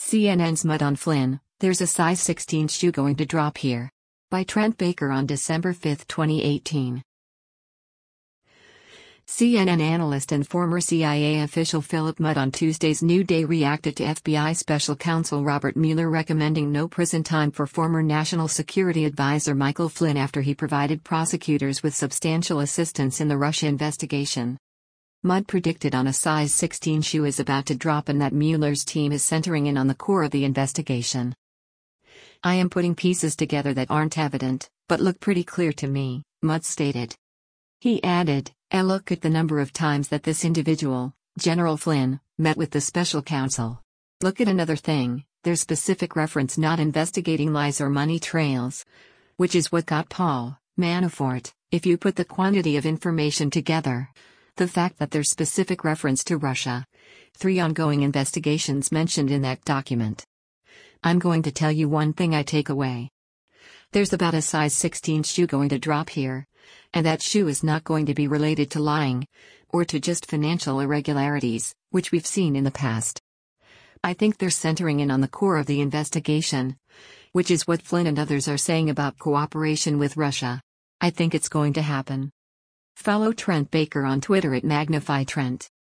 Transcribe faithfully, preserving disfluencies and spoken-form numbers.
C N N's Mud on Flynn, there's a size sixteen shoe going to drop here. By Trent Baker on December fifth, twenty eighteen. C N N analyst and former C I A official Philip Mudd on Tuesday's New Day reacted to F B I Special Counsel Robert Mueller recommending no prison time for former National Security Advisor Michael Flynn after he provided prosecutors with substantial assistance in the Russia investigation. Mudd predicted on a size sixteen shoe is about to drop and that Mueller's team is centering in on the core of the investigation. I am putting pieces together that aren't evident, but look pretty clear to me, Mudd stated. He added, "I look at the number of times that this individual, General Flynn, met with the special counsel. Look at another thing, there's specific reference not investigating lies or money trails. Which is what got Paul Manafort, if you put the quantity of information together. The fact that there's specific reference to Russia. Three ongoing investigations mentioned in that document. I'm going to tell you one thing I take away. There's about a size sixteen shoe going to drop here. And that shoe is not going to be related to lying, or to just financial irregularities, which we've seen in the past. I think they're centering in on the core of the investigation, which is what Flynn and others are saying about cooperation with Russia. I think it's going to happen." Follow Trent Baker on Twitter at Magnify Trent.